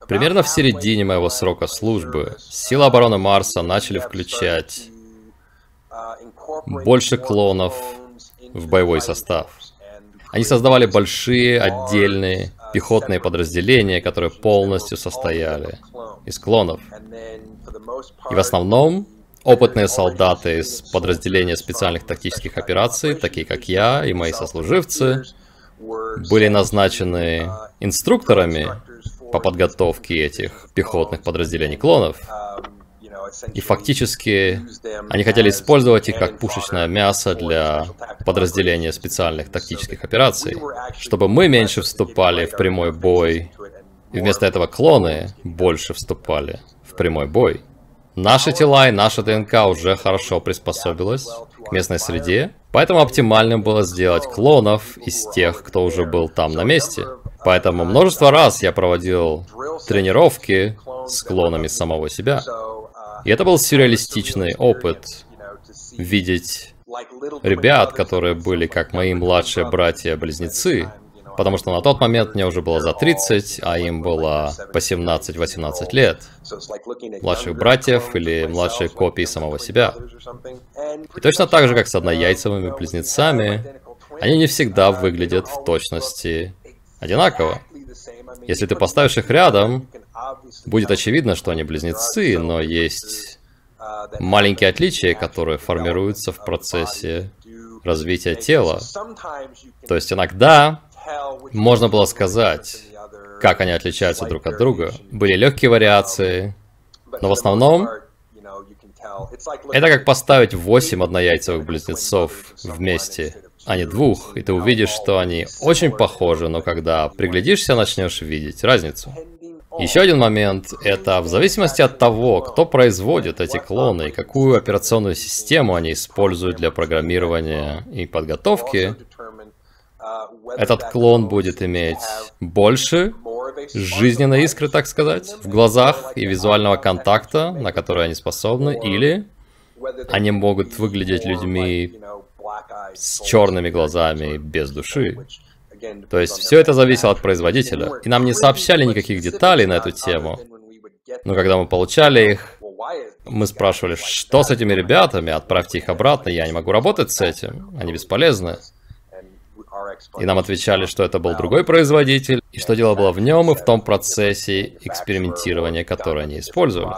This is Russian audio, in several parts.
Примерно в середине моего срока службы силы обороны Марса начали включать больше клонов в боевой состав. Они создавали большие отдельные пехотные подразделения, которые полностью состояли из клонов. И в основном опытные солдаты из подразделения специальных тактических операций, такие как я и мои сослуживцы, были назначены инструкторами по подготовке этих пехотных подразделений клонов. И фактически они хотели использовать их как пушечное мясо для подразделения специальных тактических операций, чтобы мы меньше вступали в прямой бой, и вместо этого клоны больше вступали в прямой бой. Наши тела и наша ДНК уже хорошо приспособилась к местной среде, поэтому оптимальным было сделать клонов из тех, кто уже был там на месте. Поэтому множество раз я проводил тренировки с клонами самого себя. И это был сюрреалистичный опыт видеть ребят, которые были как мои младшие братья-близнецы, потому что на тот момент мне уже было за 30, а им было по 17-18 лет. Младших братьев или младшие копии самого себя. И точно так же, как с однояйцевыми близнецами, они не всегда выглядят в точности одинаково. Если ты поставишь их рядом, будет очевидно, что они близнецы, но есть маленькие отличия, которые формируются в процессе развития тела. То есть иногда можно было сказать, как они отличаются друг от друга. Были легкие вариации, но в основном это как поставить 8 однояйцевых близнецов вместе, а не двух, и ты увидишь, что они очень похожи, но когда приглядишься, начнешь видеть разницу. Еще один момент – это в зависимости от того, кто производит эти клоны и какую операционную систему они используют для программирования и подготовки, этот клон будет иметь больше жизненной искры, так сказать, в глазах и визуального контакта, на который они способны, или они могут выглядеть людьми с черными глазами без души. То есть все это зависело от производителя. И нам не сообщали никаких деталей на эту тему. Но когда мы получали их, мы спрашивали, что с этими ребятами, отправьте их обратно, я не могу работать с этим, они бесполезны. И нам отвечали, что это был другой производитель, и что дело было в нем и в том процессе экспериментирования, который они использовали.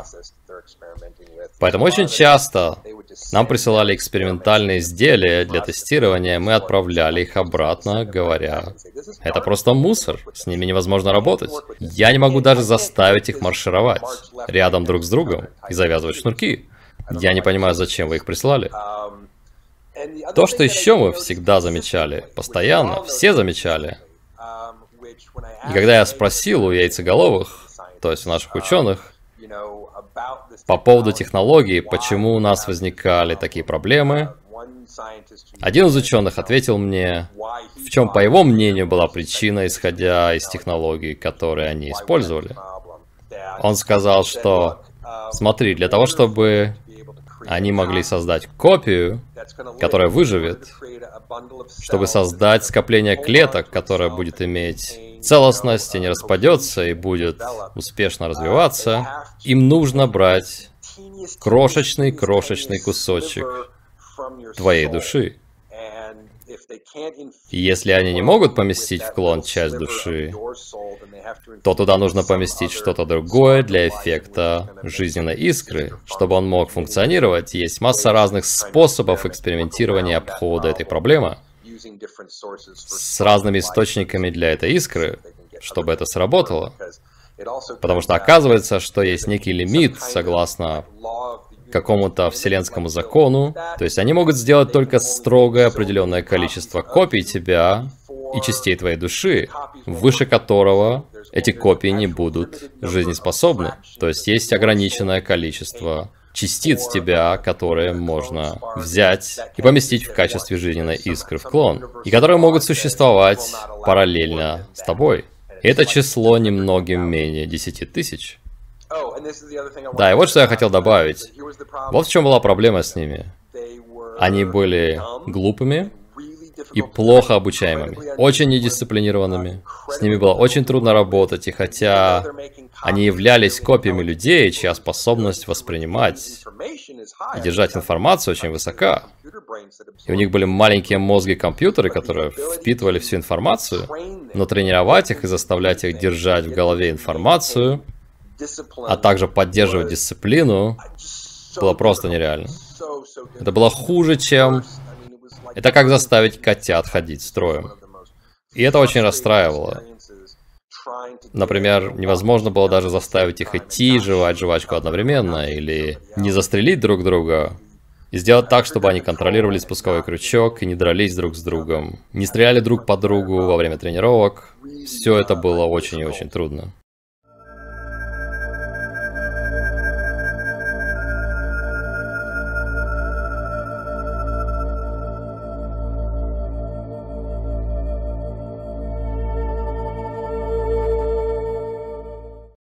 Поэтому очень часто нам присылали экспериментальные изделия для тестирования, мы отправляли их обратно, говоря, это просто мусор, с ними невозможно работать. Я не могу даже заставить их маршировать рядом друг с другом и завязывать шнурки. Я не понимаю, зачем вы их прислали. То, что еще мы всегда замечали, постоянно, все замечали. И когда я спросил у яйцеголовых, то есть у наших ученых, по поводу технологий, почему у нас возникали такие проблемы, один из ученых ответил мне, в чем, по его мнению, была причина, исходя из технологий, которые они использовали. Он сказал, что, смотри, для того, чтобы они могли создать копию, которая выживет, чтобы создать скопление клеток, которое будет иметь целостность и не распадется и будет успешно развиваться, им нужно брать крошечный кусочек твоей души. И если они не могут поместить в клон часть души, то туда нужно поместить что-то другое для эффекта жизненной искры, чтобы он мог функционировать. Есть масса разных способов экспериментирования и обхода этой проблемы с разными источниками для этой искры, чтобы это сработало. Потому что оказывается, что есть некий лимит, согласно какому-то вселенскому закону. То есть они могут сделать только строгое определенное количество копий тебя и частей твоей души, выше которого эти копии не будут жизнеспособны. То есть есть ограниченное количество частиц тебя, которые можно взять и поместить в качестве жизненной искры в клон, и которые могут существовать параллельно с тобой. И это число немногим менее 10 тысяч. Да, и вот что я хотел добавить. Вот в чем была проблема с ними. Они были глупыми и плохо обучаемыми, очень недисциплинированными. С ними было очень трудно работать, и хотя они являлись копиями людей, чья способность воспринимать и держать информацию очень высока, и у них были маленькие мозги-компьютеры, которые впитывали всю информацию, но тренировать их и заставлять их держать в голове информацию, а также поддерживать дисциплину, было просто нереально. Это было хуже, чем... Это как заставить котят ходить строем. И это очень расстраивало. Например, невозможно было даже заставить их идти и жевать жвачку одновременно, или не застрелить друг друга, и сделать так, чтобы они контролировали спусковой крючок и не дрались друг с другом, не стреляли друг по другу во время тренировок. Все это было очень и очень трудно.